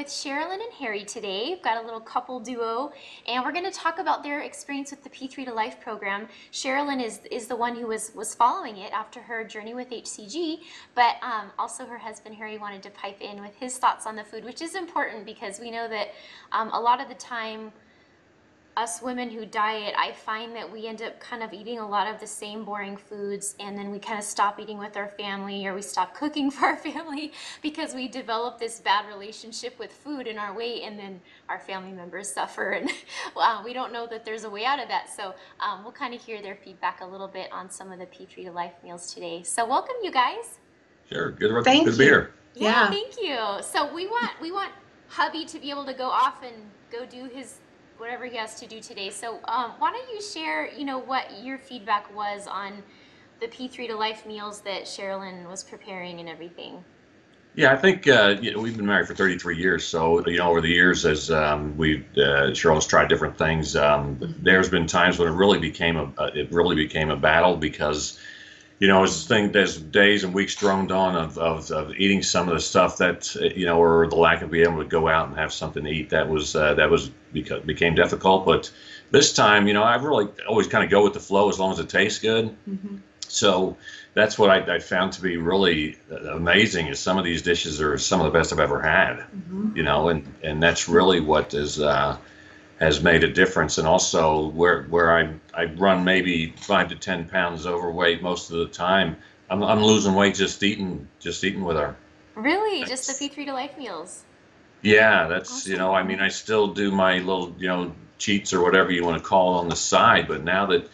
with Sherilyn and Harry today. We've got a little couple duo, and we're going to talk about their experience with the P3 to Life program. Sherilyn is the one who was following it after her journey with HCG, but also her husband Harry wanted to pipe in with his thoughts on the food, which is important because we know that a lot of the time, us women who diet, I find that we end up kind of eating a lot of the same boring foods, and then we kind of stop eating with our family, or we stop cooking for our family because we develop this bad relationship with food and our weight, and then our family members suffer, and we don't know that there's a way out of that. So we'll kind of hear their feedback a little bit on some of the P3 to Life meals today. So welcome, you guys. Sure, good to Thank be you. here. Yeah, thank you. So we want hubby to be able to go off and go do his whatever he has to do today. So why don't you share, what your feedback was on the P3 to Life meals that Sherilyn was preparing and everything? Yeah, I think we've been married for 33 years, so over the years, as Cheryl's tried different things. There's been times when it really became a battle because there's days and weeks droned on of eating some of the stuff that or the lack of being able to go out and have something to eat became difficult. But this time, I really always kind of go with the flow as long as it tastes good. Mm-hmm. So that's what I found to be really amazing. Is some of these dishes are some of the best I've ever had. Mm-hmm. And that's really what has made a difference. And also where I run maybe 5 to 10 pounds overweight most of the time, I'm losing weight just eating with her. Really? Just the P3 to Life meals? Yeah, that's Awesome. I still do my little cheats or whatever you want to call it on the side, but now that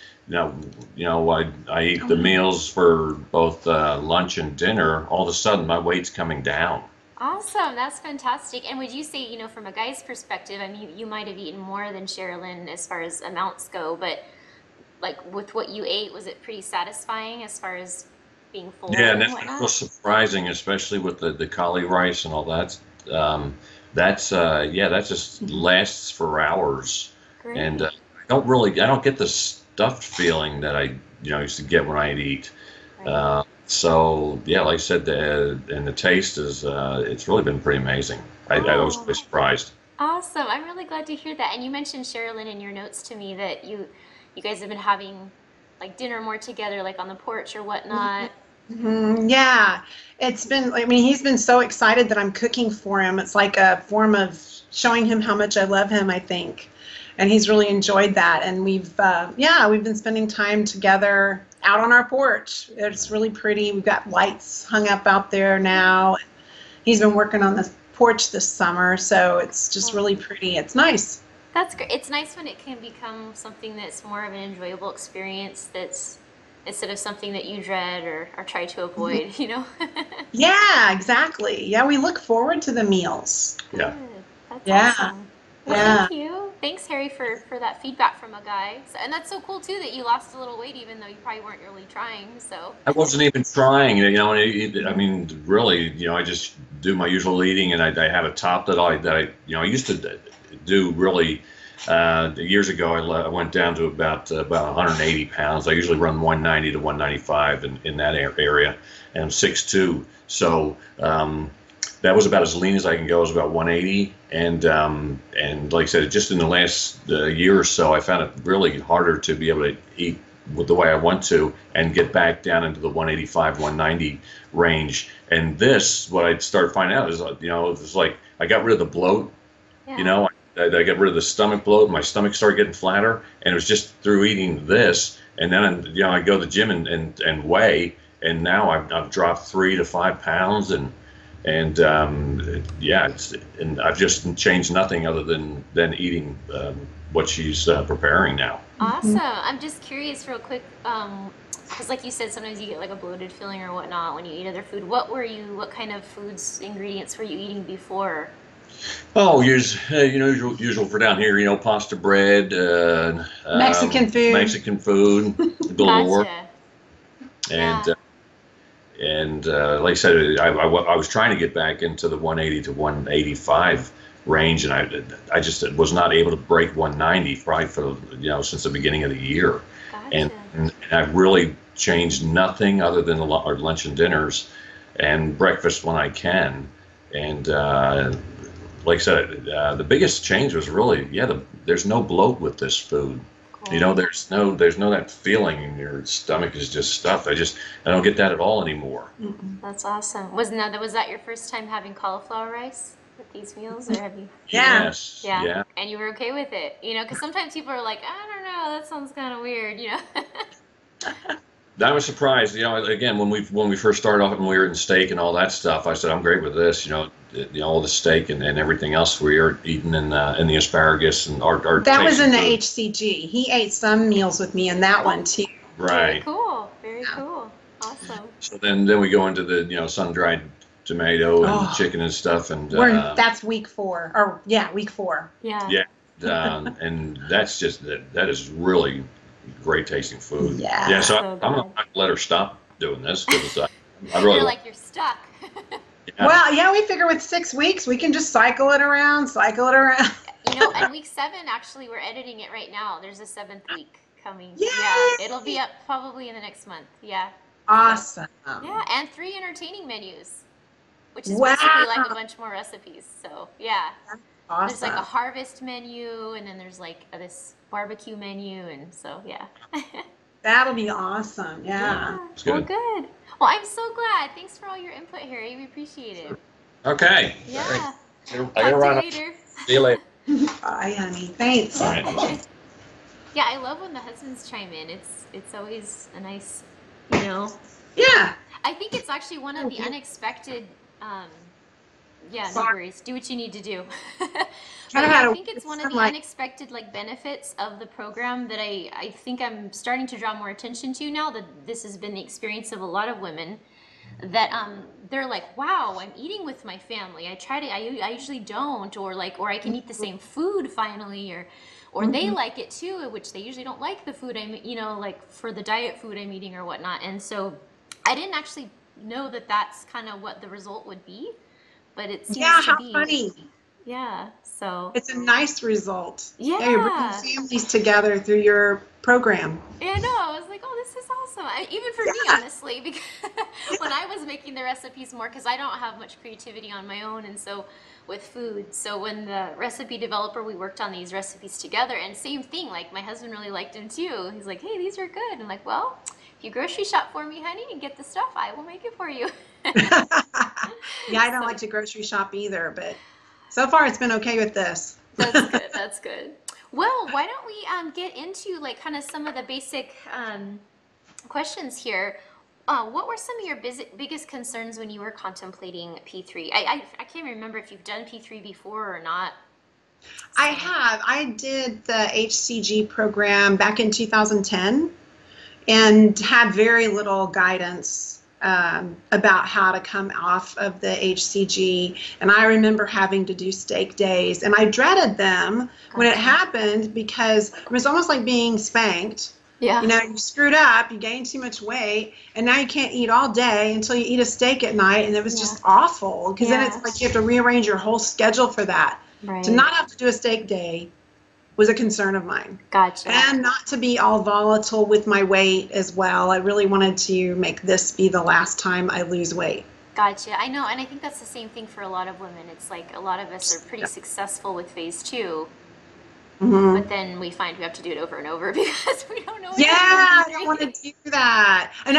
I eat the meals for both lunch and dinner, all of a sudden my weight's coming down. Awesome. That's fantastic. And would you say, from a guy's perspective, I mean, you might have eaten more than Sherilyn as far as amounts go, but like with what you ate, was it pretty satisfying as far as being full Yeah, and and that was whatnot? surprising, especially with the cauli rice and all that. That just lasts for hours, and Great. I don't get the stuffed feeling that I used to get when I'd eat. Right. So yeah, like I said, and the taste is it's really been pretty amazing. I was Oh, really surprised. awesome. I'm really glad to hear that. And you mentioned, Sherilyn, in your notes to me that you guys have been having like dinner more together, like on the porch or whatnot. Yeah, it's been, I mean, he's been so excited that I'm cooking for him. It's like a form of showing him how much I love him, I think. And he's really enjoyed that. And we've been spending time together out on our porch. It's really pretty. We've got lights hung up out there now. He's been working on the porch this summer, so it's just Oh, really pretty. It's nice. that's great. It's nice when it can become something that's more of an enjoyable experience that's instead of something that you dread or try to avoid. Yeah, exactly. Yeah, we look forward to the meals. Yeah. Good. That's Yeah, awesome. Well, yeah. thank you. Thanks, Harry, for that feedback from a guy. So, and that's so cool too that you lost a little weight even though you probably weren't really trying. So, I wasn't even trying, I mean, really, I just do my usual eating, and I have a top I used to do really. Years ago, I went down to about 180 pounds. I usually run 190 to 195 in that area, and I'm 6'2". So that was about as lean as I can go. It was about 180, and like I said, just in the last year or so, I found it really harder to be able to eat with the way I want to and get back down into the 185, 190 range. And what I started finding out is, it's like I got rid of the bloat. You yeah. know, I got rid of the stomach bloat. My stomach started getting flatter, and it was just through eating this. And then, I go to the gym and weigh, and now I've dropped 3 to 5 pounds, and I've just changed nothing other than eating what she's preparing now. Awesome. I'm just curious, real quick, because like you said, sometimes you get like a bloated feeling or whatnot when you eat other food. What kind of foods, ingredients were you eating before? Oh, usual for down here. Pasta bread, Mexican food. Mexican food galore, Gotcha. and Yeah. like I said, I was trying to get back into the 180 to 185 range, and I just was not able to break 190 probably for since the beginning of the year, and, Gotcha. and I've really changed nothing other than our lunch and dinners, and breakfast when I can, and like I said, the biggest change was really, there's no bloat with this food. Cool. You know, there's no that feeling in your stomach is just stuffed. I don't get that at all anymore. That's awesome. Was that your first time having cauliflower rice with these meals, or have you? Yeah. Yes. Yeah. Yeah. And you were okay with it, you know, because sometimes people are like, I don't know, that sounds kind of weird, you know. I was surprised, you know, again, when we first started off and we were in steak and all that stuff, I said, I'm great with this, all the steak and everything else we are eating and the asparagus and our That was in the food. HCG. He ate some meals with me in that one too. Very Right. cool. Very cool. Awesome. So then we go into the, sun-dried tomato and Oh. chicken and stuff and That's week 4, or week 4. Yeah. yeah, and that's just that is really great tasting food. Yeah. Yeah, so So I'm good. not gonna let her stop doing this because I really You're like like, you're stuck. yeah. Well, yeah, we figure with 6 weeks we can just cycle it around. You know, and week 7, actually, we're editing it right now. There's a 7th week coming. Yay! Yeah, it'll be up probably in the next month. Yeah. Awesome. Yeah, and 3 entertaining menus, which is Wow. basically like a bunch more recipes. So, yeah. There's like a Awesome. harvest menu, and then there's like this barbecue menu, and so, yeah. That'll be awesome. Yeah. It's Well, good. good. Well, I'm so glad. Thanks for all your input, Harry. We appreciate it. Okay. Yeah. I Talk gotta to run. you later. See you later. Bye, honey. Thanks. All right. Yeah, I love when the husbands chime in. It's always a nice, you know. Yeah. I think it's actually one of the Okay. unexpected. Yeah, no Sorry. worries. Do what you need to do. But Kinda yeah, had I a think it's one of weird, the like- unexpected benefits of the program that I think I'm starting to draw more attention to now that this has been the experience of a lot of women that they're like, wow, I'm eating with my family. I usually don't, or I can eat the same food finally, or they like it too, which they usually don't like the food for the diet food I'm eating or whatnot. And so I didn't actually know that that's kind of what the result would be, but it seems Yeah, to how be. funny. Yeah, so It's a nice result. Yeah. You're bringing families together through your program. yeah, no, I was like, oh, this is awesome. Even for me, honestly, because when I was making the recipes more, because I don't have much creativity on my own, and so with food. So when the recipe developer, we worked on these recipes together, and same thing, like my husband really liked them too. He's like, hey, these are good. I'm like, well, if you grocery shop for me, honey, and get the stuff, I will make it for you. Yeah, I don't like to grocery shop either, but so far it's been okay with this. That's good. That's good. Well, why don't we get into kind of some of the basic questions here? What were some of your biggest concerns when you were contemplating P3? I can't remember if you've done P3 before or not. I have. I did the HCG program back in 2010 and had very little guidance about how to come off of the HCG. And I remember having to do steak days, and I dreaded them when it happened because it was almost like being spanked. Yeah. You know, you screwed up, you gained too much weight, and now you can't eat all day until you eat a steak at night, and it was just awful because then it's like you have to rearrange your whole schedule for that. Right. To not have to do a steak day was a concern of mine. Gotcha. And not to be all volatile with my weight as well. I really wanted to make this be the last time I lose weight. Gotcha. I know, and I think that's the same thing for a lot of women. It's like a lot of us are pretty successful with phase 2, but then we find we have to do it over and over because we don't know what Yeah, I to do. don't want to do that. And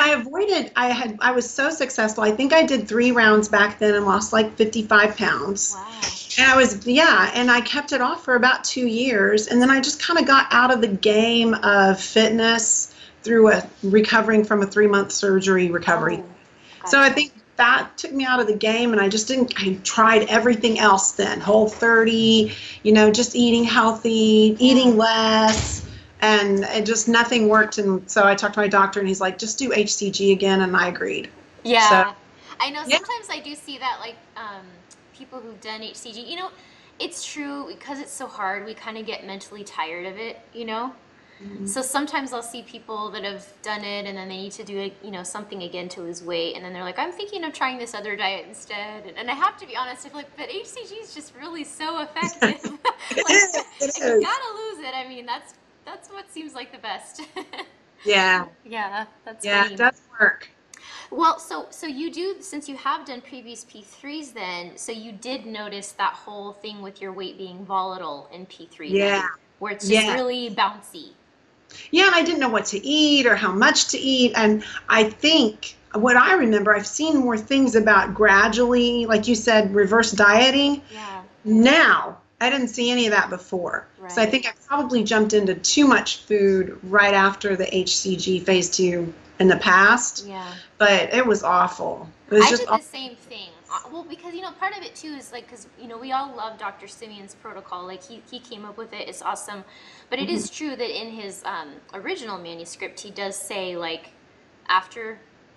I was so successful. I think I did 3 rounds back then and lost like 55 pounds. Wow. And and I kept it off for about 2 years. And then I just kind of got out of the game of fitness through recovering from a 3-month surgery recovery. Oh, So I gotcha. think that took me out of the game, and I tried everything else then. Whole30, just eating healthy, eating less, and nothing worked. And so I talked to my doctor, and he's like, just do HCG again, and I agreed. Yeah. So, I know yeah. sometimes I do see that people who've done HCG, it's true because it's so hard, we kind of get mentally tired of it, So sometimes I'll see people that have done it and then they need to do it, something again to lose weight, and then they're like, I'm thinking of trying this other diet instead. And I have to be honest, I'm like, but HCG is just really so effective. It if you is. gotta lose it, I mean, that's what seems like the best. Yeah, Yeah, that's yeah, funny. it does work. Well, so you do, since you have done previous P3s then, so you did notice that whole thing with your weight being volatile in P3 Yeah, then, where it's just yeah. really bouncy. Yeah, and I didn't know what to eat or how much to eat. And I think what I remember, I've seen more things about gradually, like you said, reverse dieting. Yeah, Now, I didn't see any of that before. So I right. think I probably jumped into too much food right after the HCG phase 2 in the past, Yeah. but it was awful. It was I just did the same thing. Well, because part of it too is like, because we all love Dr. Simeon's protocol. Like he came up with it. It's awesome, but it Mhm. is true that in his original manuscript, he does say like after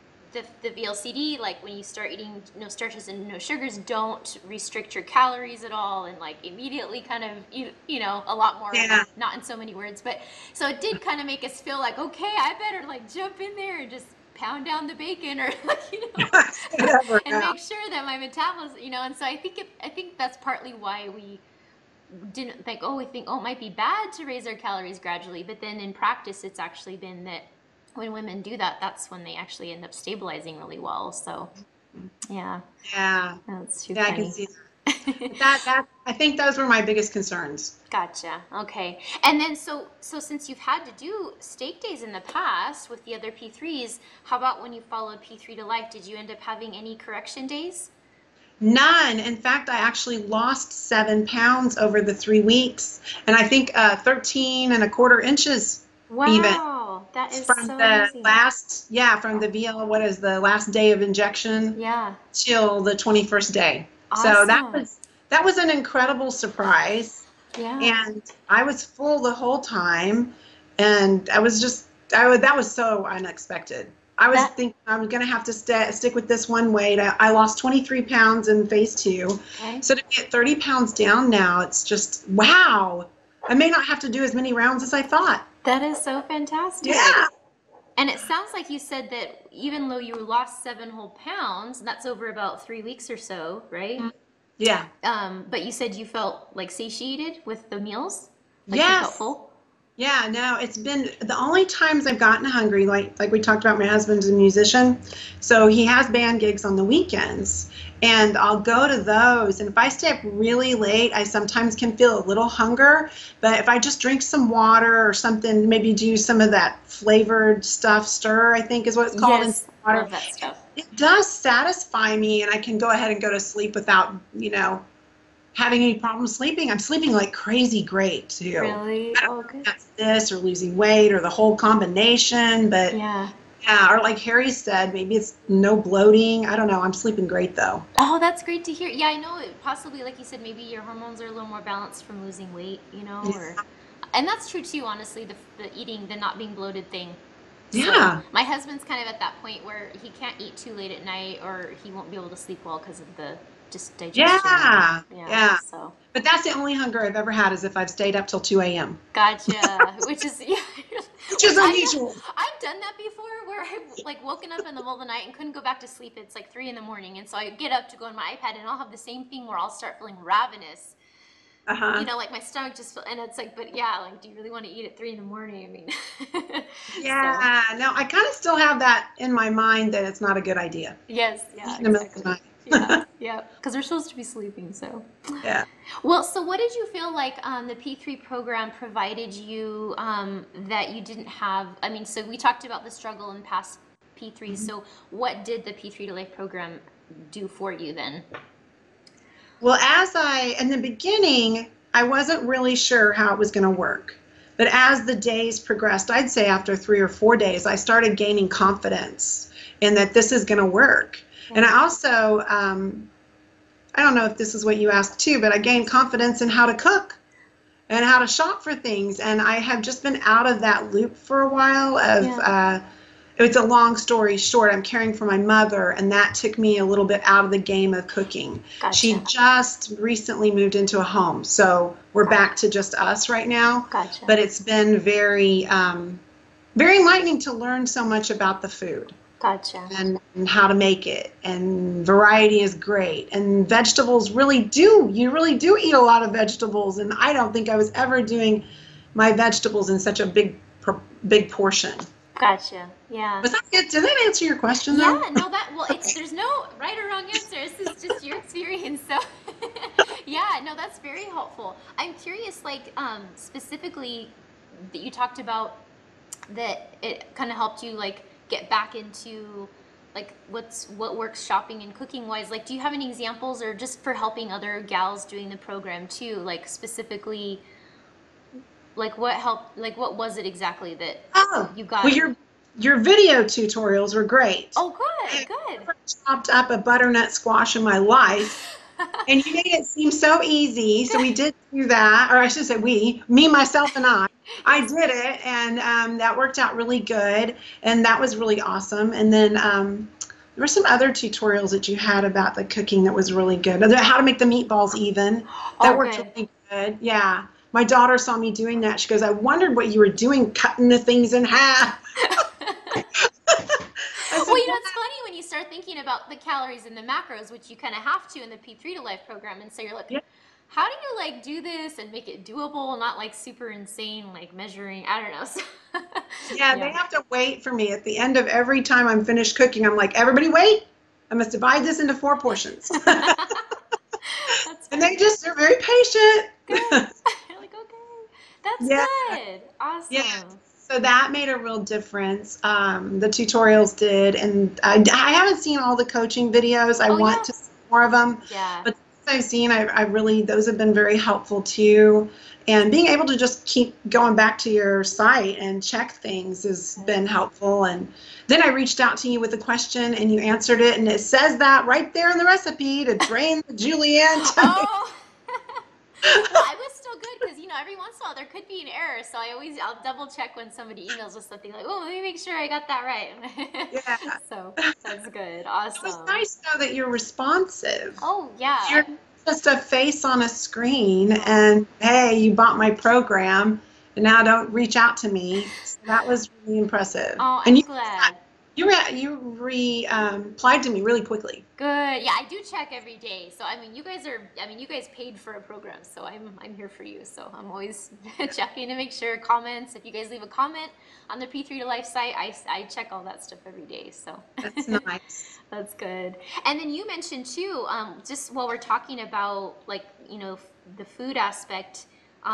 the VLCD, like when you start eating no starches and no sugars, don't restrict your calories at all, and like immediately kind of eat, a lot more, Yeah. not in so many words, but so it did kind of make us feel like, okay, I better like jump in there and just pound down the bacon or like, Whatever. and Yeah. make sure that my metabolism, and so I think that's partly why we didn't think, oh, we think, oh, it might be bad to raise our calories gradually. But then in practice, it's actually been that when women do that, that's when they actually end up stabilizing really well. So, yeah, Yeah. that's too Yeah, I can funny. see that. But that I think those were my biggest concerns. Gotcha. Okay. And then so since you've had to do steak days in the past with the other P3s, how about when you followed P3 to Life? Did you end up having any correction days? None. In fact, I actually lost 7 pounds over the 3 weeks, and I think 13 and a quarter inches even Wow, that is from so the amazing. from the VL, what is the last day of injection Yeah. till the 21st day. So Awesome. that was an incredible surprise, Yeah. and I was full the whole time, and I was just that was so unexpected. I was That thinking I'm going to have to stick with this one weight. I lost 23 pounds in phase 2. okay. So to get 30 pounds down now, it's just, wow. I may not have to do as many rounds as I thought. That is so fantastic. Yeah. And it sounds like you said that even though you lost 7 whole pounds, that's over about 3 weeks or so, right? Yeah. But you said you felt like satiated with the meals, like you felt Yes. full. Yeah, no, it's been the only times I've gotten hungry, like we talked about, my husband's a musician, so he has band gigs on the weekends, and I'll go to those, and if I stay up really late, I sometimes can feel a little hunger, but if I just drink some water or something, maybe do some of that flavored stuff, stir, I think is what it's called, in Yes, water, love that stuff. it does satisfy me, and I can go ahead and go to sleep without, having any problem sleeping. I'm sleeping like crazy great too. Really? I don't Oh, know if good. that's this or losing weight or the whole combination, but Yeah. yeah, or like Harry said, maybe it's no bloating. I don't know. I'm sleeping great though. Oh, that's great to hear. Yeah, I know it possibly, like you said, maybe your hormones are a little more balanced from losing weight, or, and that's true too, honestly, the eating, the not being bloated thing. So Yeah. my husband's kind of at that point where he can't eat too late at night or he won't be able to sleep well because of the just digestion. Yeah. Yeah, Yeah. so But that's the only hunger I've ever had is if I've stayed up till 2 a.m., gotcha. Which is yeah, which is unusual. I've done that before where I've like woken up in the middle of the night and couldn't go back to sleep. It's like 3 in the morning, and so I get up to go on my iPad and I'll have the same thing where I'll start feeling ravenous. Uh-huh. Like my stomach just feel, and it's like, but yeah, like, do you really want to eat at 3 in the morning? I mean, so Yeah. No, I kind of still have that in my mind that it's not a good idea. yes, yeah, In the middle of the exactly. night. Yeah, yeah, because we're supposed to be sleeping. So, Yeah. well, so what did you feel like the P3 program provided you that you didn't have? I mean, so we talked about the struggle in past P3s. So, what did the P3 to Life program do for you then? Well, in the beginning, I wasn't really sure how it was going to work. But as the days progressed, I'd say after 3 or 4 days, I started gaining confidence in that this is going to work. And I also, I don't know if this is what you asked too, but I gained confidence in how to cook and how to shop for things. And I have just been out of that loop for a while it's a long story short. I'm caring for my mother, and that took me a little bit out of the game of cooking. She Gotcha. just recently moved into a home, so we're back to just us right now. Gotcha. But it's been very, very enlightening to learn so much about the food Gotcha. and how to make it. And variety is great. And vegetables you really do eat a lot of vegetables. And I don't think I was ever doing my vegetables in such a big portion. Gotcha. Yeah. Was that good? Did that answer your question though? Yeah, no, well, there's no right or wrong answer. This is just your experience. So, yeah, no, that's very helpful. I'm curious, like, specifically that you talked about that it kind of helped you, like, get back into, like, what works shopping and cooking wise. Like, do you have any examples, or just for helping other gals doing the program too? Like, specifically, like, what helped, like, what was it exactly that Oh, you got? well, your video tutorials were great. Oh, good, I good. never chopped up a butternut squash in my life, and you made it seem so easy. So we did do that, or I should say me, myself, and I. I did it, and that worked out really good, and that was really awesome. And then there were some other tutorials that you had about the cooking that was really good. How to make the meatballs even. That worked really good. Yeah. My daughter saw me doing that. She goes, I wondered what you were doing, cutting the things in half. Well, it's funny when you start thinking about the calories and the macros, which you kind of have to in the P3 to Life program. And so you're like, how do you like do this and make it doable, not like super insane, like measuring, I don't know. So, yeah, they have to wait for me at the end of every time I'm finished cooking. I'm like, everybody wait. I must divide this into 4 portions. And they're very patient. Good. You're like, okay, that's good. Awesome. Yeah. So that made a real difference. The tutorials did, and I haven't seen all the coaching videos. I want to see more of them. Yeah. But I've seen, I really, those have been very helpful too. And being able to just keep going back to your site and check things has been helpful. And then I reached out to you with a question, and you answered it, and it says that right there in the recipe to drain the julienne. Oh. Well, I was still good because, every once in a while there could be an error. So I'll double check when somebody emails with something like, oh, let me make sure I got that right. Yeah. So that's good. Awesome. It was nice though that you're responsive. Oh, yeah. You're just a face on a screen, and hey, you bought my program, and now don't reach out to me. So that was really impressive. Oh, and I'm glad. You replied to me really quickly. Good. Yeah, I do check every day. So you guys paid for a program, so I'm here for you. So I'm always checking to make sure comments. If you guys leave a comment on the P3 to Life site, I check all that stuff every day. So that's nice. That's good. And then you mentioned too, just while we're talking about the food aspect,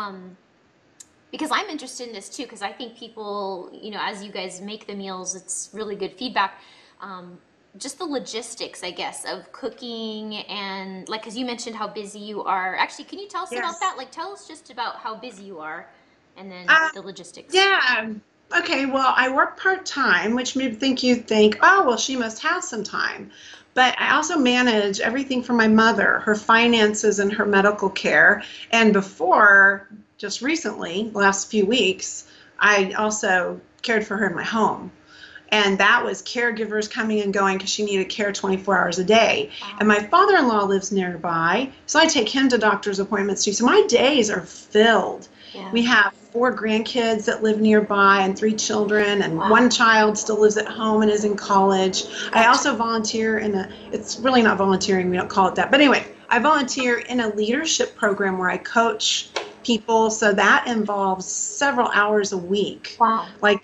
because I'm interested in this too, because I think people, as you guys make the meals, it's really good feedback. Just the logistics, I guess, of cooking and because you mentioned how busy you are. Actually, can you tell us about that? Like, tell us just about how busy you are, and then the logistics. Yeah. Okay. Well, I work part-time, which you'd think, oh, well, she must have some time. But I also manage everything for my mother, her finances and her medical care. And before, just recently, the last few weeks, I also cared for her in my home. And that was caregivers coming and going because she needed care 24 hours a day. Wow. And my father-in-law lives nearby, so I take him to doctor's appointments too. So my days are filled. Yeah. We have 4 grandkids that live nearby and 3 children, and 1 child still lives at home and is in college. I also volunteer it's really not volunteering, we don't call it that. But anyway, I volunteer in a leadership program where I coach people. So that involves several hours a week. Wow.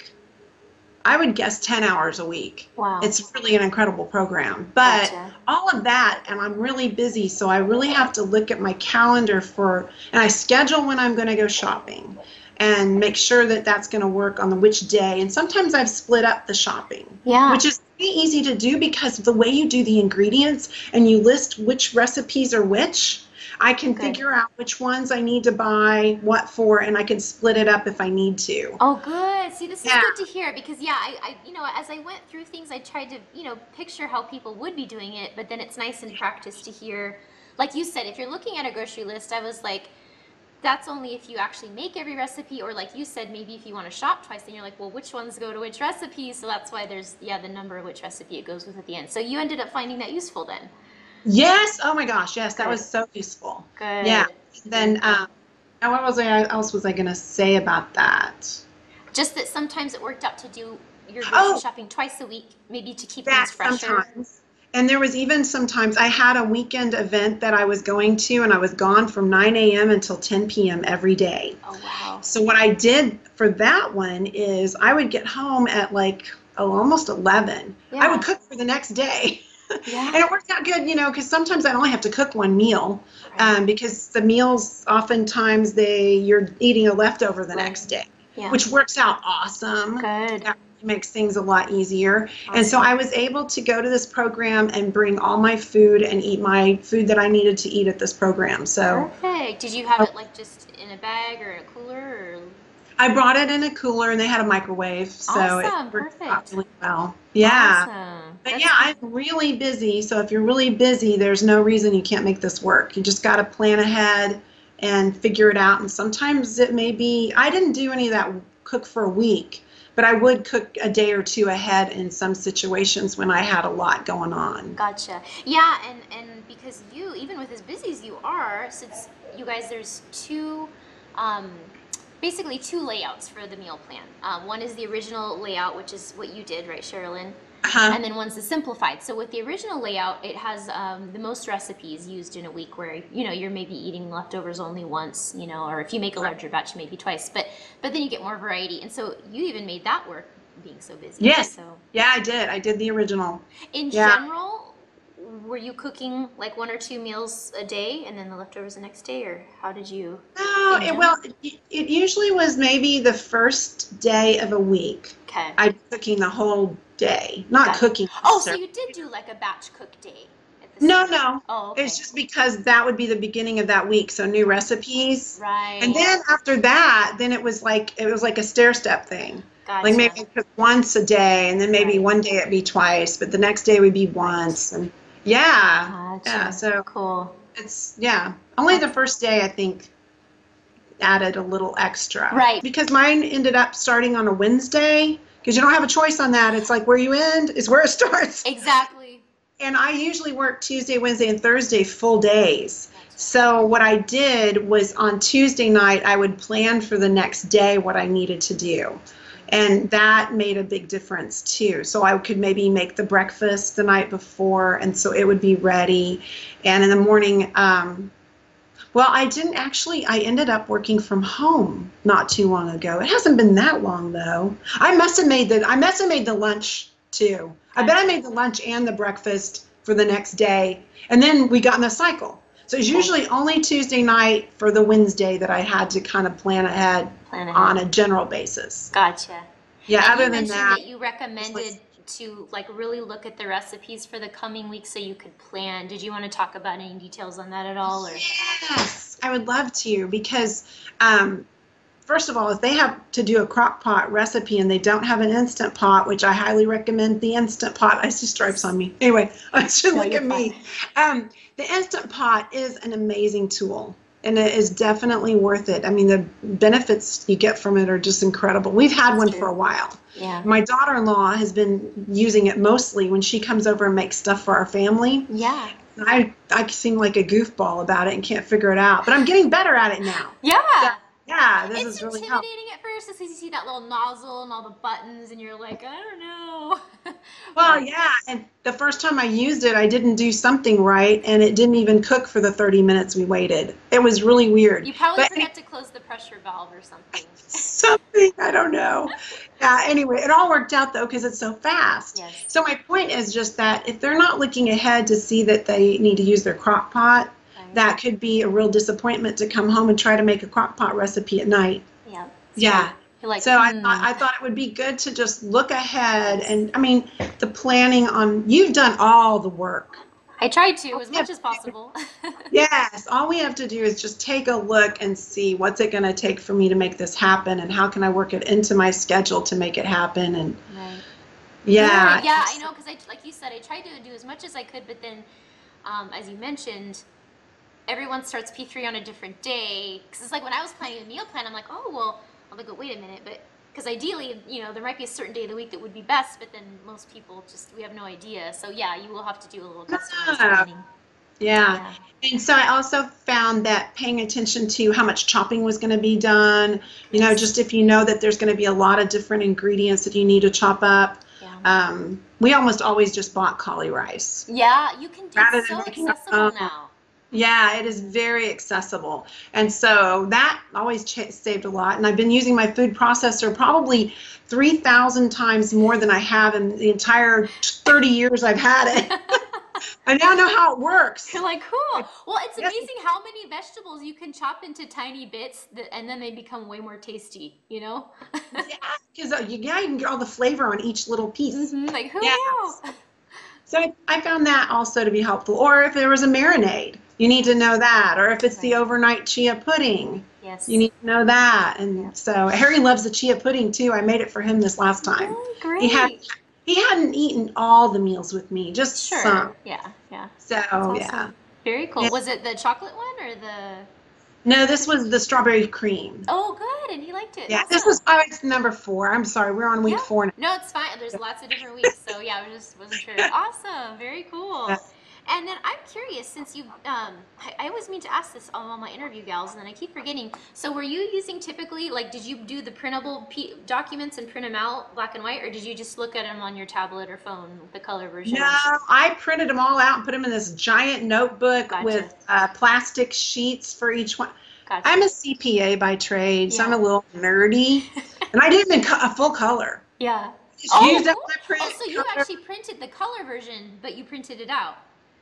I would guess 10 hours a week. Wow. It's really an incredible program. But all of that, and I'm really busy, so I really have to look at my calendar and I schedule when I'm going to go shopping and make sure that that's going to work on which day. And sometimes I've split up the shopping, which is pretty easy to do because of the way you do the ingredients and you list which recipes are which. I can figure out which ones I need to buy, what for, and I can split it up if I need to. Oh, good. See, this is good to hear because, I as I went through things, I tried to, picture how people would be doing it, but then it's nice in practice to hear, like you said, if you're looking at a grocery list, I was like, that's only if you actually make every recipe, or like you said, maybe if you want to shop twice, then you're like, well, which ones go to which recipe? So that's why there's, the number of which recipe it goes with at the end. So you ended up finding that useful then. Yes. Oh my gosh. Yes, that was so useful. Good. Yeah. Then, what else was I going to say about that? Just that sometimes it worked out to do your grocery shopping twice a week, maybe to keep things fresher. Sometimes. And there was even sometimes I had a weekend event that I was going to, and I was gone from 9 a.m. until 10 p.m. every day. Oh, wow. So what I did for that one is I would get home at like almost 11. Yeah. I would cook for the next day. Yeah. And it worked out good, because sometimes I only have to cook one meal, because the meals oftentimes you're eating a leftover the next day, which works out awesome. Good. That makes things a lot easier. Awesome. And so I was able to go to this program and bring all my food and eat my food that I needed to eat at this program. So perfect. Did you have it like just in a bag or in a cooler? Or? I brought it in a cooler, and they had a microwave, so Awesome. it worked out Perfect. really well. Yeah. Awesome. But That's yeah, I'm really busy, so if you're really busy, there's no reason you can't make this work. You just got to plan ahead and figure it out. And sometimes it may be, I didn't do any of that cook for a week, but I would cook a day or two ahead in some situations when I had a lot going on. Gotcha. Yeah, and because you, even with as busy as you are, since you guys, there's basically two layouts for the meal plan. One is the original layout, which is what you did, right, Sherilyn? And then one's the simplified. So with the original layout, it has the most recipes used in a week where, you're maybe eating leftovers only once, or if you make a larger batch, maybe twice. But then you get more variety. And so you even made that work being so busy. Yes. So Yeah, I did. I did the original. in general, were you cooking like 1 or 2 meals a day and then the leftovers the next day, or how did you? No, it usually was maybe the first day of a week. Okay. I'd be cooking the whole day, not cooking. Oh, so you did do like a batch cook day at the No, same no. Oh, okay. It's just because that would be the beginning of that week, so new recipes. Right. And then after that, then it was like a stair step thing. Gotcha. Like maybe I'd cook once a day, and then maybe one day it'd be twice, but the next day would be once. And Gotcha. yeah. So cool. it's only the first day I think added a little extra. Right. Because mine ended up starting on a Wednesday, because you don't have a choice on that. It's like where you end is where it starts. Exactly. And I usually work Tuesday, Wednesday, and Thursday full days. So what I did was on Tuesday night, I would plan for the next day what I needed to do. And that made a big difference too. So I could maybe make the breakfast the night before, and so it would be ready. And in the morning, I ended up working from home not too long ago. It hasn't been that long though. I must have made the lunch too. I bet I made the lunch and the breakfast for the next day. And then we got in the cycle. So it's usually only Tuesday night for the Wednesday that I had to kind of plan ahead on a general basis. Gotcha. Yeah, and other you than mentioned that, you recommended to like really look at the recipes for the coming week so you could plan. Did you want to talk about any details on that at all? Or? Yes, I would love to, because first of all, if they have to do a crock pot recipe and they don't have an Instant Pot, which I highly recommend the Instant Pot. I see stripes on me. Anyway, I should look at me. The Instant Pot is an amazing tool, and it is definitely worth it. I mean, the benefits you get from it are just incredible. We've had one for a while. Yeah. My daughter-in-law has been using it mostly when she comes over and makes stuff for our family. Yeah. I seem like a goofball about it and can't figure it out, but I'm getting better at it now. Yeah. Yeah, this It's is really helpful. intimidating at first because you see that little nozzle and all the buttons, and you're like, I don't know. Well, yeah, and the first time I used it, I didn't do something right, and it didn't even cook for the 30 minutes we waited. It was really weird. You probably forgot to close the pressure valve or something. Something, I don't know. Anyway, it all worked out, though, because it's so fast. Yes. So my point is just that if they're not looking ahead to see that they need to use their crock pot, that could be a real disappointment to come home and try to make a crock pot recipe at night. Yeah. Yeah. You're like, So I thought it would be good to just look ahead. And I mean, the planning you've done all the work. I tried to as much as possible. Yes. All we have to do is just take a look and see what's it going to take for me to make this happen, and how can I work it into my schedule to make it happen. And Right. yeah. Yeah, I know, because like you said, I tried to do as much as I could, but then, as you mentioned, everyone starts P3 on a different day. Because it's like when I was planning the meal plan, I'm like, oh, well, I'm like, wait a minute, but because ideally, there might be a certain day of the week that would be best, but then most people we have no idea. So yeah, you will have to do a little customized planning. Yeah. And so I also found that paying attention to how much chopping was going to be done, just if you know that there's going to be a lot of different ingredients that you need to chop up, we almost always just bought cauli rice. Yeah, you can. Rather It's than so making accessible now. Yeah, it is very accessible. And so that always saved a lot. And I've been using my food processor probably 3,000 times more than I have in the entire 30 years I've had it. I now know how it works. You're like, cool. Well, it's Yes. amazing how many vegetables you can chop into tiny bits and then they become way more tasty, you know? Yeah, because you can get all the flavor on each little piece. Like, who Yes. knew? So I found that also to be helpful. Or if there was a marinade, you need to know that. Or if it's the Right. overnight chia pudding, Yes. you need to know that. And Yeah. so Harry loves the chia pudding too. I made it for him this last time. Oh, great. He hadn't eaten all the meals with me, just Sure. some. Yeah, yeah. So Awesome. yeah. Very cool. Yeah. Was it the chocolate one or the? No, this was the strawberry cream. Oh, good. And he liked it. Yeah, this Awesome. was it's number 4. I'm sorry, we're on week Yeah. 4 now. No, it's fine. There's lots of different weeks, so yeah, I just wasn't sure. Awesome, very cool. Yeah. And then I'm curious, since you, I always mean to ask this on all my interview gals, and then I keep forgetting. So, were you using typically, like, did you do the printable documents and print them out black and white, or did you just look at them on your tablet or phone, the color version? No, I printed them all out and put them in this giant notebook Gotcha. with plastic sheets for each one. Gotcha. I'm a CPA by trade, so I'm Yeah. a little nerdy, and I did them in a full color. Yeah. Just Oh, used up cool. my print Oh, so you color. actually printed the color version, but you printed it out.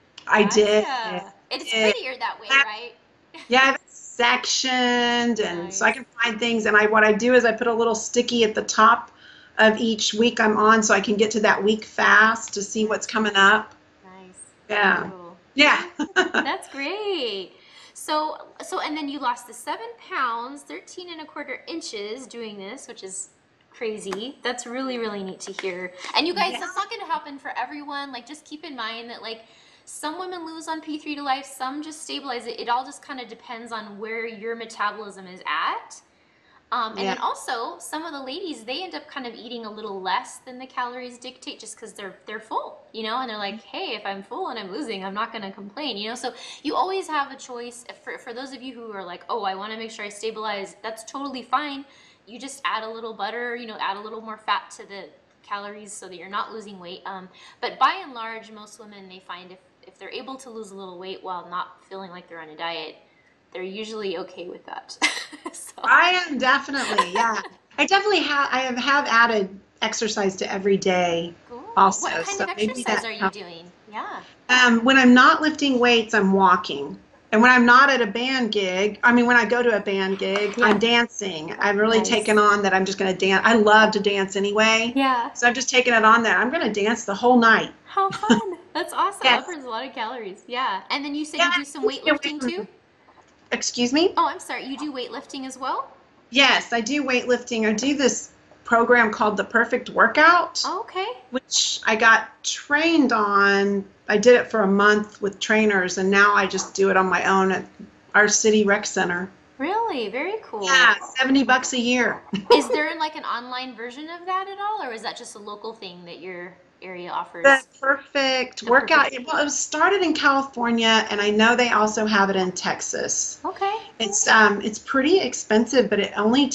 I did. Gotcha. It's did. prettier that way, right? Yeah, it's sectioned, and so I Nice. can find things. And what I do is I put a little sticky at the top of each week I'm on, so I can get to that week fast to see what's coming up. Nice. Yeah. Very cool. Yeah. That's great. So, and then you lost the 7 pounds, 13 and a quarter inches doing this, which is crazy. That's really, really neat to hear. And you guys, Yeah. that's not going to happen for everyone. Like, just keep in mind that, like, some women lose on P3 to life, some just stabilize it. It all just kind of depends on where your metabolism is at. And then Yeah. also, some of the ladies, they end up kind of eating a little less than the calories dictate just because they're full, you know, and they're like, hey, if I'm full and I'm losing, I'm not going to complain, you know. So you always have a choice. For those of you who are like, oh, I want to make sure I stabilize, that's totally fine. You just add a little butter, you know, add a little more fat to the calories so that you're not losing weight. But by and large, most women, they find if they're able to lose a little weight while not feeling like they're on a diet, they're usually okay with that. So. I am definitely, yeah. I definitely have added exercise to every day. Cool. Also, What kind so of maybe exercise that are you helps. doing? Yeah. When I'm not lifting weights, I'm walking. And when I'm not at a band gig, when I go to a band gig, Yeah. I'm dancing. I've really Nice. taken on that I'm just going to dance. I love to dance anyway. Yeah. So I've just taken it on that I'm going to dance the whole night. How fun. That's awesome. Yes. That burns a lot of calories. Yeah. And then you said Yeah, you do some keeps you weightlifting away too? Excuse me? Oh, I'm sorry. You do weightlifting as well? Yes, I do weightlifting. I do this program called The Perfect Workout, Oh, okay. which I got trained on. I did it for a month with trainers, and now I just do it on my own at our city rec center. Really? Very cool. Yeah, $70 a year. Is there like an online version of that at all, or is that just a local thing that your area offers? The Perfect The Workout. Perfect- Well, it was started in California, and I know they also have it in Texas. Okay. It's pretty expensive, but it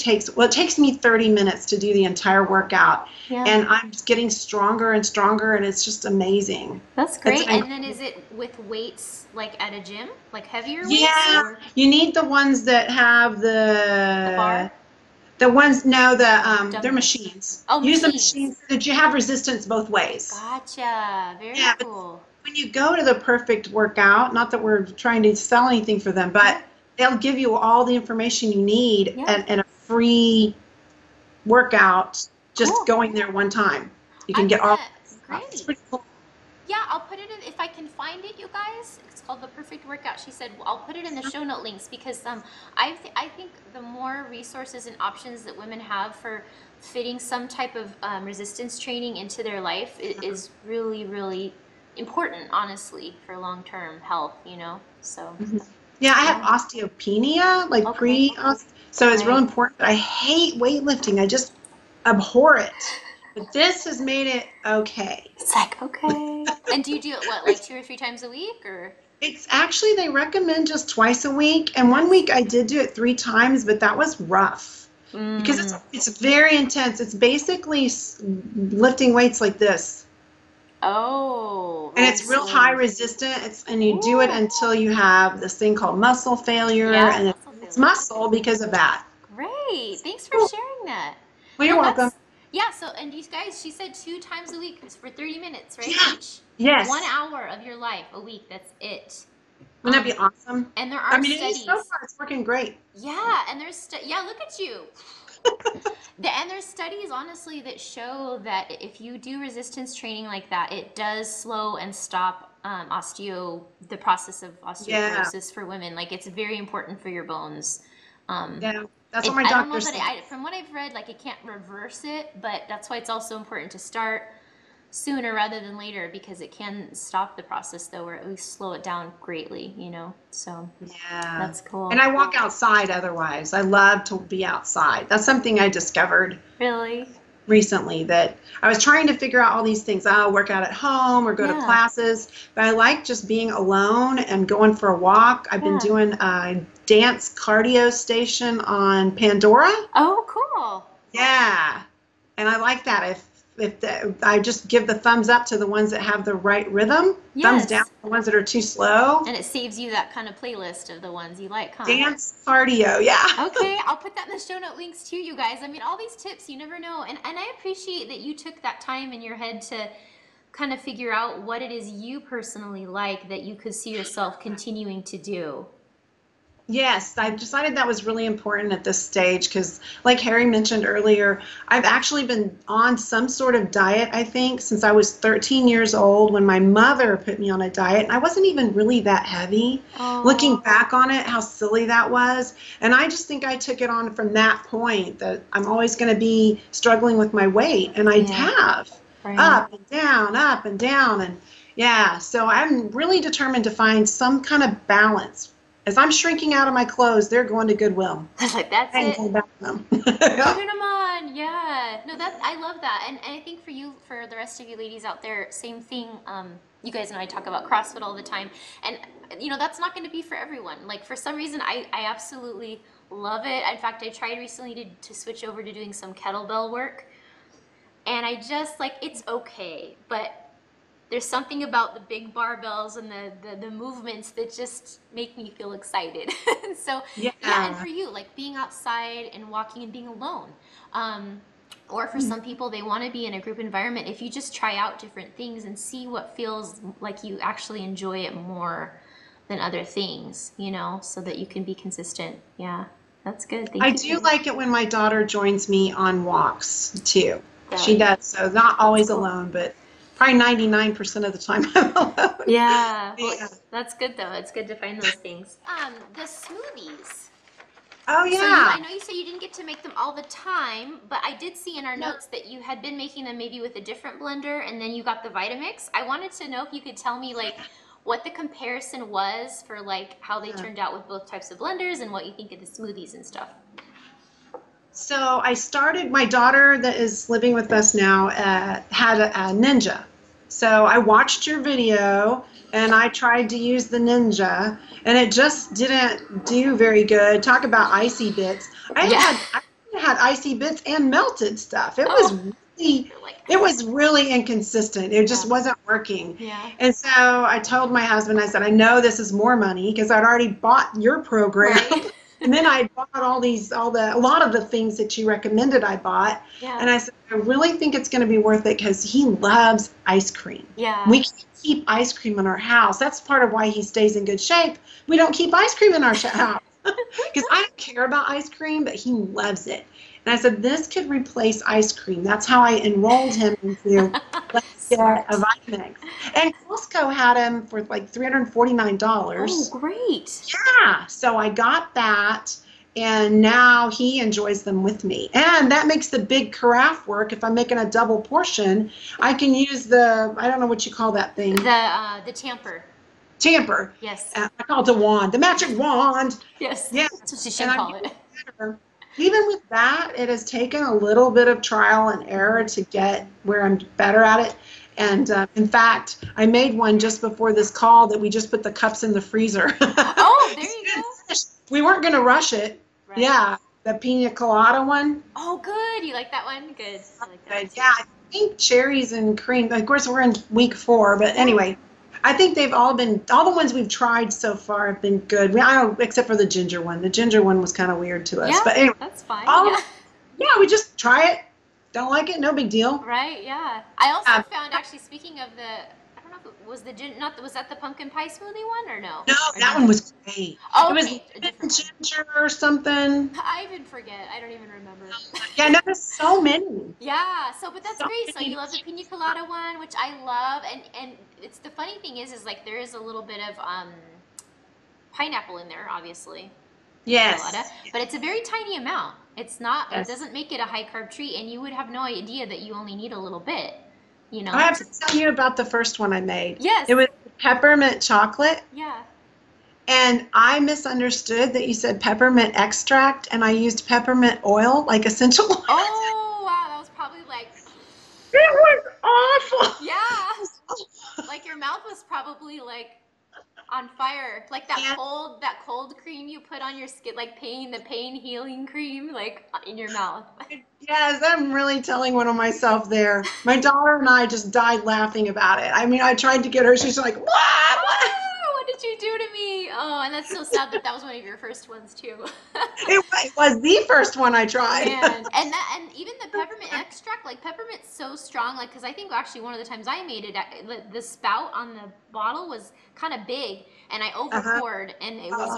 takes me 30 minutes to do the entire workout, Yeah. and I'm just getting stronger and stronger, and it's just amazing. That's great. an- And then is it with weights like at a gym, like heavier weights? Yeah, Or you need the ones that have the bar? the ones. No, they're Dumbbells. machines. Oh, Use the machines. machines so that you have resistance both ways. Gotcha. Very Yeah, but- cool. When you go to the Perfect Workout, not that we're trying to sell anything for them, but they'll give you all the information you need Yeah. and a free workout just Cool. going there one time. You can I get all. bet. It's Great. pretty cool. Yeah, I'll put it in if I can find it, you guys. It's called The Perfect Workout. She said I'll put it in the show note links because I think the more resources and options that women have for fitting some type of resistance training into their life is really, really important, honestly, for long-term health. You know, so Yeah, I have osteopenia, like Okay. so it's real Right. important. But I hate weightlifting. I just abhor it. But this has made it okay. it's like okay. And do you do it like 2 or 3 times a week, or? It's actually, they recommend just twice a week. And one week I did do it 3 times, but that was rough because it's very intense. It's basically lifting weights like this. Oh, And really it's real slow. high resistant. And you do it Ooh. until you have this thing called muscle failure, Yeah, and muscle it's failure. muscle because of that. Great. Thanks for Cool. sharing that. Well, you're No, welcome. that's yeah. So, and these guys, she said 2 times a week for 30 minutes, right? Yeah. Each. One Yes. hour of your life a week. That's it. Wouldn't that be awesome? And there I are mean, it is so studies. far. It's working great. Yeah, and yeah. Look at you. And there's studies, honestly, that show that if you do resistance training like that, it does slow and stop the process of Yeah. osteoporosis for women. Like it's very important for your bones. Um, Yeah. That's what my I don't know doctor that said. from what I've read, like it can't reverse it, but that's why it's also important to start sooner rather than later because it can stop the process though, or at least slow it down greatly, So Yeah. that's cool. And I walk outside otherwise. I love to be outside. That's something I discovered Really? recently, that I was trying to figure out all these things. I'll work out at home or go to Yeah. classes, but I like just being alone and going for a walk. I've been Yeah. doing a dance cardio station on Pandora. Oh, cool. Yeah. And I like that. I just give the thumbs up to the ones that have the right rhythm, thumbs Yes. down to the ones that are too slow. And it saves you that kind of playlist of the ones you like, huh? Dance cardio, yeah. Okay, I'll put that in the show note links too, you guys. I mean, all these tips, you never know. And I appreciate that you took that time in your head to kind of figure out what it is you personally like that you could see yourself continuing to do. Yes, I decided that was really important at this stage because, like Harry mentioned earlier, I've actually been on some sort of diet, I think, since I was 13 years old when my mother put me on a diet. And I wasn't even really that heavy. Oh. Looking back on it, how silly that was. And I just think I took it on from that point that I'm always going to be struggling with my weight. And I have. Right. Up and down, up and down. And yeah, so I'm really determined to find some kind of balance. As I'm shrinking out of my clothes, they're going to Goodwill. Like that's I it. ain't going back to them. Put them on, yeah. No, I love that, and I think for the rest of you ladies out there, same thing. You guys and I talk about CrossFit all the time, and that's not going to be for everyone. Like for some reason, I absolutely love it. In fact, I tried recently to switch over to doing some kettlebell work, and I just it's okay, but there's something about the big barbells and the movements that just make me feel excited. So yeah, and for you, like being outside and walking and being alone. Or for some people, they want to be in a group environment. If you just try out different things and see what feels like you actually enjoy it more than other things, so that you can be consistent. Yeah, that's good. Thank you. I do like it when my daughter joins me on walks too. Yeah. She does, so not always alone, but probably 99% of the time I'm alone. Yeah. Well, Yeah. that's good though. It's good to find those things. The smoothies. Oh So yeah. I know you said you didn't get to make them all the time, but I did see in our notes that you had been making them maybe with a different blender and then you got the Vitamix. I wanted to know if you could tell me what the comparison was for how they turned out with both types of blenders and what you think of the smoothies and stuff. So I started, my daughter that is living with us now had a Ninja. So I watched your video and I tried to use the Ninja and it just didn't do very good. Talk about icy bits. I had icy bits and melted stuff. It was really inconsistent. It just wasn't working. Yeah. And so I told my husband, I said, I know this is more money because I'd already bought your program. Right. And then I bought a lot of the things that you recommended I bought. Yeah. And I said, I really think it's going to be worth it because he loves ice cream. Yeah. We can't keep ice cream in our house. That's part of why he stays in good shape. We don't keep ice cream in our house because I don't care about ice cream, but he loves it. And I said, this could replace ice cream. That's how I enrolled him into let's get a Vitamix. And Costco had him for $349. Oh, great. Yeah, so I got that, and now he enjoys them with me. And that makes the big carafe work. If I'm making a double portion, I can use I don't know what you call that thing. The tamper. Tamper. Yes. I call it the wand, the magic wand. Yes. Yeah. That's what you should call it. Even with that, it has taken a little bit of trial and error to get where I'm better at it. And in fact, I made one just before this call that we just put the cups in the freezer. Oh, there you go. We weren't going to rush it. Right. Yeah, the pina colada one. Oh, good. You like that one? Good. I like that one too. Yeah, think cherries and cream. Of course, we're in week 4, but anyway, I think they've all the ones we've tried so far have been good. I don't, except for the ginger one. The ginger one was kind of weird to us, Yeah, but anyway, that's fine. all, Yeah. yeah, we just try it. Don't like it, no big deal. Right, yeah. I also Um, found, actually, speaking of the, I don't know if it was the not was that the pumpkin pie smoothie one or no? No, Or that ginger? one was great. Oh, It was okay, a lemon different one. ginger or something. I even forget. I don't even remember. Yeah, no, there's so many. Yeah, so but that's So great. So many. you love the pina colada one, which I love, and it's the funny thing is like there is a little bit of pineapple in there, obviously, pina colada, Yes. but it's a very tiny amount. It's not. It Yes. doesn't make it a high carb treat, and you would have no idea that you only need a little bit. You I know. have to tell you about the first one I made. Yes. It was peppermint chocolate, Yeah. and I misunderstood that you said peppermint extract, and I used peppermint oil, like essential oil. Oh wow, that was probably like. It was awful. Yeah. Like your mouth was probably like on fire, like that Yeah. cold cream you put on your skin, like the pain healing cream, like in your mouth. Yes, I'm really telling one of myself there. My daughter and I just died laughing about it. I mean, I tried to get her. She's like, what? What did you do to me? Oh, and that's so sad that was one of your first ones too. It was the first one I tried. Man. And even the peppermint extract, like peppermint's so strong, like because I think actually one of the times I made it, the spout on the bottle was kind of big, and I over poured, and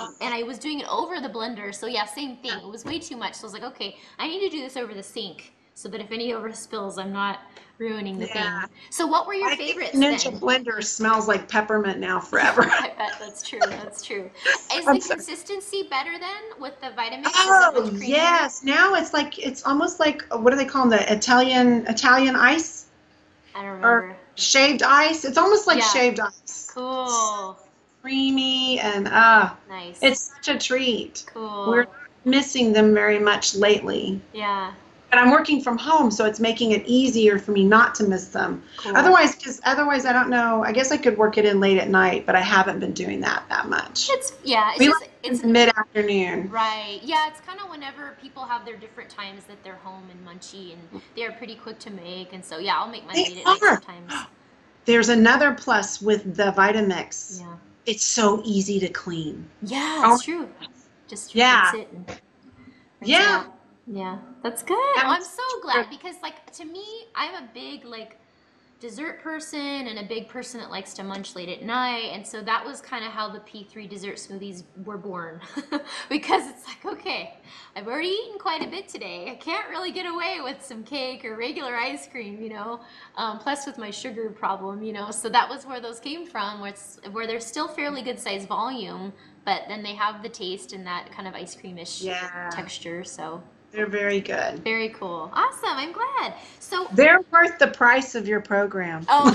I was doing it over the blender. So yeah, same thing. It was way too much. So I was like, okay, I need to do this over the sink so that if any overspills, I'm not ruining the Yeah. thing. So what were your I think favorites Ninja then? Blender smells like peppermint now forever. I bet that's true. That's true. Is I'm the sorry. consistency better then with the Vitamix? Is it Oh, much creamier? yes. Now it's almost like, what do they call them? The Italian ice I don't or remember. shaved ice. It's almost like Yeah. shaved ice. Cool. Creamy and Nice. it's such a treat. cool. We're missing them very much lately. Yeah. But I'm working from home, so it's making it easier for me not to miss them. Cool. Otherwise, I don't know. I guess I could work it in late at night, but I haven't been doing that much. It's yeah. It's We just like it's mid-afternoon. right. Yeah. It's kind of whenever people have their different times that they're home and munchy, and they're pretty quick to make. And so yeah, I'll make mine They late at night are. sometimes. There's another plus with the Vitamix. Yeah. It's so easy to clean. Yeah, Oh, it's true. Just yeah. rinse it and rinse it Yeah. out. Yeah, that's good. Yeah, Oh, I'm it's so glad because, like, to me, I'm a big like dessert person and a big person that likes to munch late at night, and so that was kind of how the P3 dessert smoothies were born. Because it's like, okay, I've already eaten quite a bit today. I can't really get away with some cake or regular ice cream, you know. Plus with my sugar problem, you know. So that was where those came from, where they're still fairly good size volume, but then they have the taste and that kind of ice creamish Yeah. texture. So. They're very good. Very cool. Awesome. I'm glad. So, They're worth the price of your program. oh,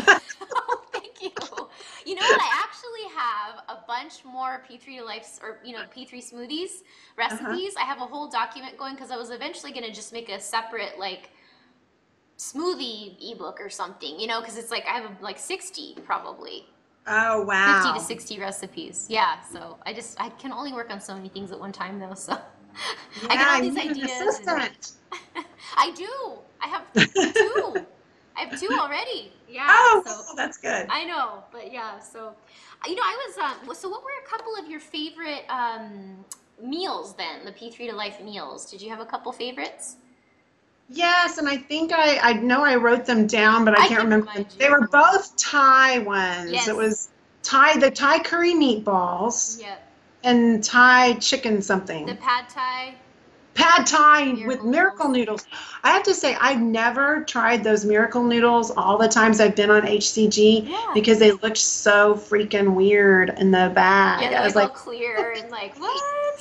thank you. You know what? I actually have a bunch more P3 to Life or, P3 smoothies recipes. I have a whole document going because I was eventually going to just make a separate, like, smoothie ebook or something, because it's like I have like 60 probably. Oh, wow. 50 to 60 recipes. Yeah. So I can only work on so many things at one time though. So I get all Yeah, these you need an ideas. assistant. I do. I have two. I have two already. Yeah. Oh, So that's good. I know, but yeah. So, I was. So, what were a couple of your favorite meals then? The P3 to Life meals. Did you have a couple favorites? Yes, and I think I know I wrote them down, but I I can't can remember. remind you. They were both Thai ones. Yes. It was the Thai curry meatballs Yep. and Thai chicken something. The pad thai. Pad Thai with Miracle miracle noodles. I have to say, I've never tried those miracle noodles all the times I've been on HCG Yeah. because they looked so freaking weird in the bag. Yeah, I they're was like like, all clear and like what?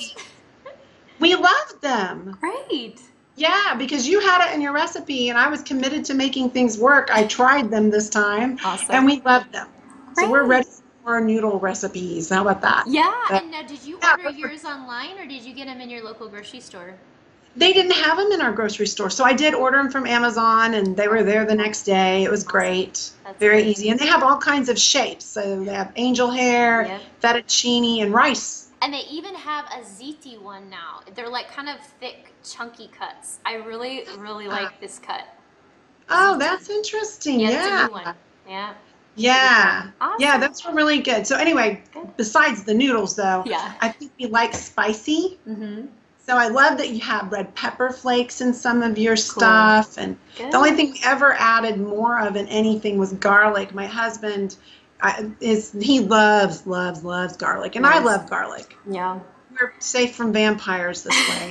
we loved them. Great. Yeah, because you had it in your recipe and I was committed to making things work. I tried them this time Awesome. and we loved them. So we're Great. ready for our noodle recipes. How about that? Yeah. That- And now, did you Yeah, order perfect. yours online or did you get them in your local grocery store? They didn't have them in our grocery store. So I did order them from Amazon and they were there the next day. It was great. That's Very good. easy. And they have all kinds of shapes. So they have angel hair, Yep. fettuccine, and rice. And they even have a ziti one now. They're like kind of thick, chunky cuts. I really, really like this cut. Oh, that's interesting. Yeah, it's a Yeah. new one. Yeah. Yeah. Awesome. Yeah, those were really good. So anyway, Good. besides the noodles though, Yeah. I think we like spicy. Mm-hmm. So I love that you have red pepper flakes in some of your stuff. And Good. the only thing we ever added more of in anything was garlic. My husband he loves garlic, and I Nice. love garlic. Yeah. We're safe from vampires this way.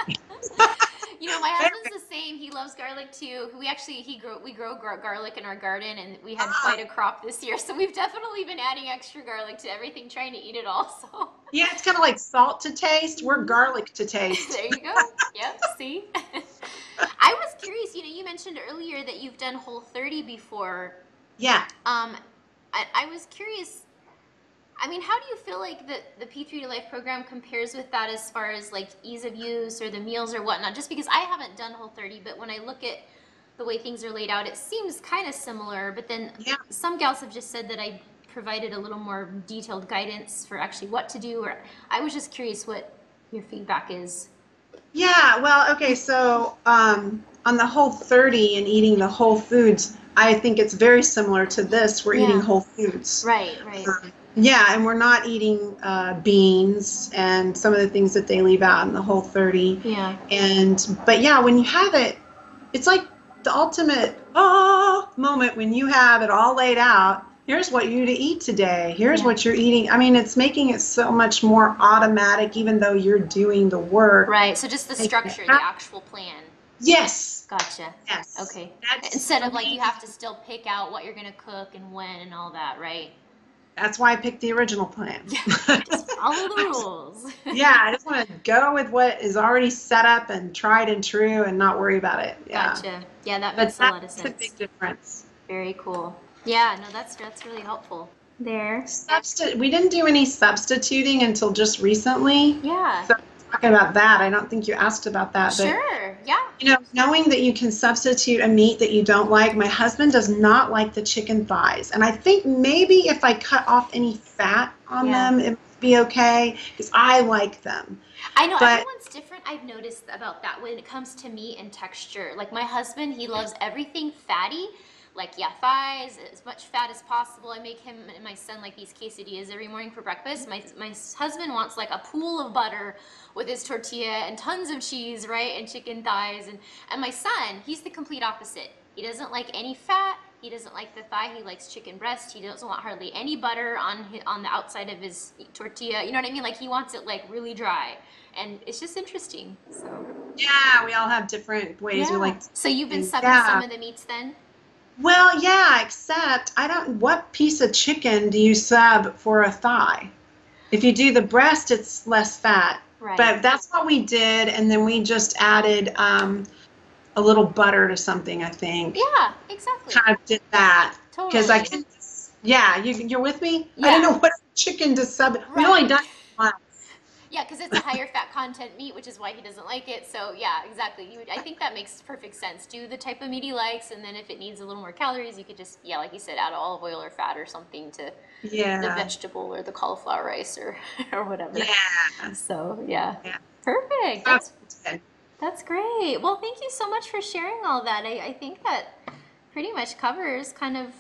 You know, my husband's the same. He loves garlic too. We grow garlic in our garden, and we had quite a crop this year. So we've definitely been adding extra garlic to everything, trying to eat it all. So Yeah, it's kind of like salt to taste. We're garlic to taste. there you go. Yep. See. I was curious. You know, you mentioned earlier that you've done Whole30 before. Yeah. I was curious. I mean, how do you feel like the P3 to Life program compares with that as far as like ease of use or the meals or whatnot? Just because I haven't done Whole30, but when I look at the way things are laid out, it seems kind of similar. But then some gals have just said that I provided a little more detailed guidance for actually what to do. Or I was just curious what your feedback is. Yeah, well, okay, so on the Whole30 and eating the whole foods, I think it's very similar to this. We're eating whole foods. Right. Yeah, and we're not eating beans and some of the things that they leave out in the Whole30. Yeah. But yeah, when you have it, it's like the ultimate moment when you have it all laid out. Here's what you're to eat today. Here's what you're eating. I mean, it's making it so much more automatic, even though you're doing the work. Right. So just the structure, the actual plan. Yes. Gotcha. Yes. Okay. Instead of like you have to still pick out what you're going to cook and when and all that, right? That's why I picked the original plan. Just follow the rules. Yeah, I just want to go with what is already set up and tried and true and not worry about it. Yeah. Gotcha. Yeah, that makes a lot of sense. That's a big difference. Very cool. Yeah, no, that's really helpful. There. We didn't do any substituting until just recently. Yeah. So talking about that, I don't think you asked about that. Sure. Yeah. You know, knowing that you can substitute a meat that you don't like, my husband does not like the chicken thighs. And I think maybe if I cut off any fat on them, it would be okay, because I like them. I know, everyone's different. I've noticed about that when it comes to meat and texture. Like my husband, he loves everything fatty. Like, thighs, as much fat as possible. I make him and my son like these quesadillas every morning for breakfast. My husband wants like a pool of butter with his tortilla and tons of cheese, right? And chicken thighs. And my son, he's the complete opposite. He doesn't like any fat. He doesn't like the thigh. He likes chicken breast. He doesn't want hardly any butter on the outside of his tortilla. You know what I mean? Like he wants it like really dry. And it's just interesting. So yeah, we all have different ways we like. So you've been subbing some of the meats then? Well, yeah, except what piece of chicken do you sub for a thigh? If you do the breast, it's less fat. Right. But that's what we did, and then we just added a little butter to something, I think. Yeah, exactly. Kind of did that. Totally. Because I can, you're with me? Yeah. I didn't know what chicken to sub. Right. We've only done it once. Yeah, because it's a higher fat content meat, which is why he doesn't like it. So yeah, exactly. I think that makes perfect sense. Do the type of meat he likes, and then if it needs a little more calories, you could just, like you said, add olive oil or fat or something to the vegetable or the cauliflower rice or whatever. Yeah. So yeah. Perfect. That's great. Well, thank you so much for sharing all that. I think that pretty much covers kind of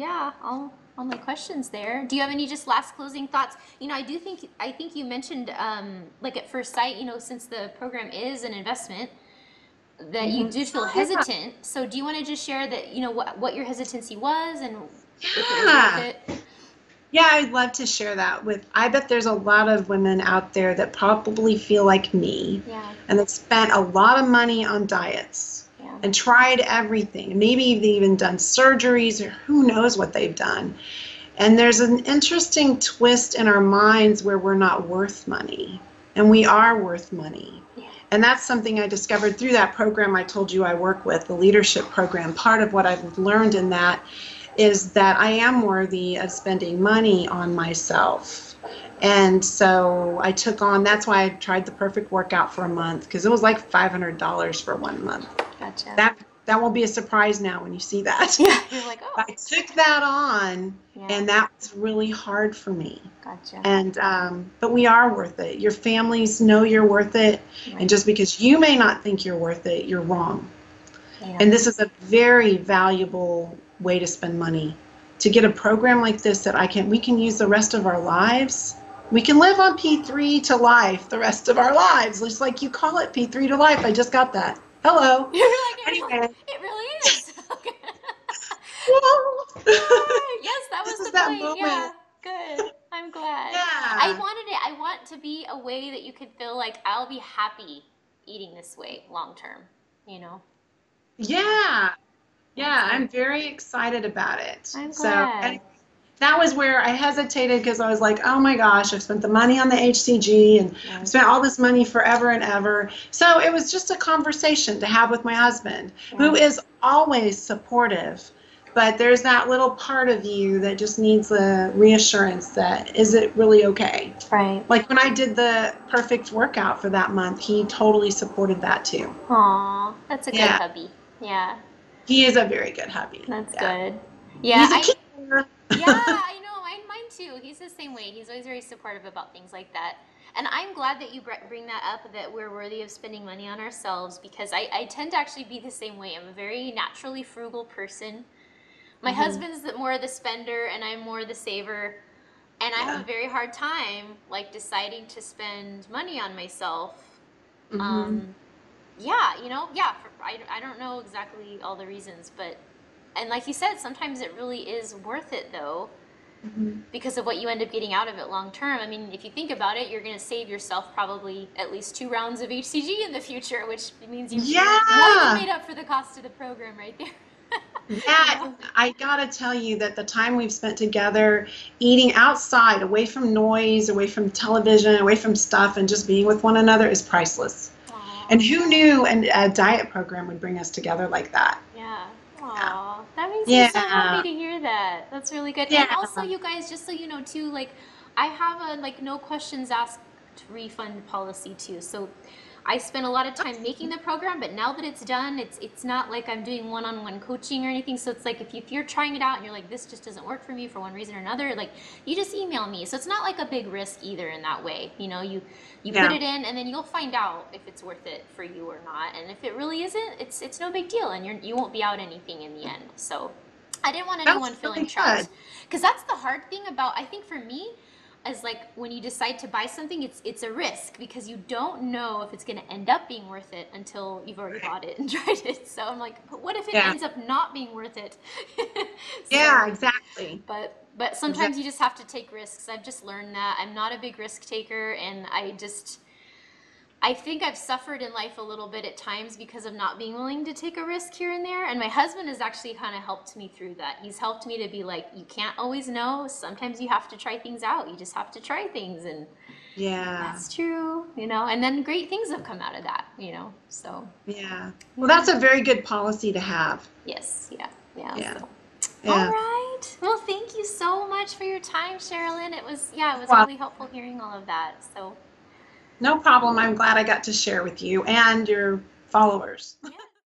all my questions there. Do you have any just last closing thoughts? You know, I think you mentioned like at first sight, since the program is an investment, that you do feel hesitant. So do you want to just share that, what your hesitancy was and if it was worth it? Yeah, I'd love to share that I bet there's a lot of women out there that probably feel like me. Yeah. And that spent a lot of money on diets. And tried everything. Maybe they've even done surgeries or who knows what they've done. And there's an interesting twist in our minds where we're not worth money. And we are worth money. Yeah. And that's something I discovered through that program I told you I work with, the leadership program. Part of what I've learned in that is that I am worthy of spending money on myself. And so I took on, that's why I tried the Perfect Workout for a month, because it was like $500 for 1 month. Gotcha. That won't be a surprise now when you see that. Yeah, you're like, oh. I took that on, and that was really hard for me. Gotcha. And but we are worth it. Your families know you're worth it, and just because you may not think you're worth it, you're wrong. Yeah. And this is a very valuable way to spend money. To get a program like this that we can use the rest of our lives. We can live on P3 to life the rest of our lives, just like you call it P3 to life. I just got that. Hello. You're like, Anyway. it really is. Okay. Whoa. Yes, that This was is the that point. Yeah, moment. good. I'm glad. I Yeah. wanted it. I want to be a way that you could feel like I'll be happy eating this way long term, you know? Yeah. Yeah, That's I'm it. very excited about it. I'm So glad. that was where I hesitated because I was like, oh my gosh, I've spent the money on the HCG and I've Right. spent all this money forever and ever. So it was just a conversation to have with my husband, who Yeah. is always supportive. But there's that little part of you that just needs the reassurance that, is it really okay? Right. Like when I did the perfect workout for that month, he totally supported that too. Aw, that's a good Yeah, hubby. Yeah, he is a very good hubby. that's Yeah. good. Yeah, He's a keeper. yeah, I know. Mine too. He's the same way. He's always very supportive about things like that. And I'm glad that you bring that up, that we're worthy of spending money on ourselves, because I tend to actually be the same way. I'm a very naturally frugal person. My Mhm. husband's more the spender, and I'm more the saver. And I have Yeah. a very hard time, like, deciding to spend money on myself. Mhm. Um, yeah, yeah, I don't know exactly all the reasons, but, and like you said, sometimes it really is worth it though, Mhm. because of what you end up getting out of it long term. I mean, if you think about it, you're going to save yourself probably at least 2 rounds of HCG in the future, which means you're more than Yeah. made up for the cost of the program right there. You Yeah, know? and I gotta tell you that the time we've spent together eating outside, away from noise, away from television, away from stuff, and just being with one another is priceless. And Aw, who knew a diet program would bring us together like that? yeah. Yeah. Aw, that makes me so happy Yeah. to hear that. That's really good. And Yeah. also, you guys, just so you know too, like, I have a like no questions asked refund policy too. So I spent a lot of time making the program, but now that it's done, it's not like I'm doing one-on-one coaching or anything. So it's like if you're trying it out and you're like, this just doesn't work for me for one reason or another, like, you just email me. So it's not like a big risk either in that way. You put Yeah. it in, and then you'll find out if it's worth it for you or not. And if it really isn't, it's no big deal, and you won't be out anything in the end. So I didn't want anyone That's feeling really good. trapped, because that's the hard thing about, I think for me, is like when you decide to buy something, it's a risk, because you don't know if it's going to end up being worth it until you've already bought it and tried it. So I'm like, but what if it Yeah. ends up not being worth it? Yeah, So, exactly. but sometimes you just have to take risks. I've just learned that I'm not a big risk taker, and I think I've suffered in life a little bit at times because of not being willing to take a risk here and there. And my husband has actually kind of helped me through that. He's helped me to be like, you can't always know. Sometimes you have to try things out. You just have to try things. And Yeah. that's true, and then great things have come out of that, so Yeah. Well, that's a very good policy to have. yes, yeah, yeah. Yeah. So, all Yeah. right. Well, thank you so much for your time, Sherilyn. It was Well, really helpful hearing all of that. So, no problem. I'm glad I got to share with you and your followers. yeah.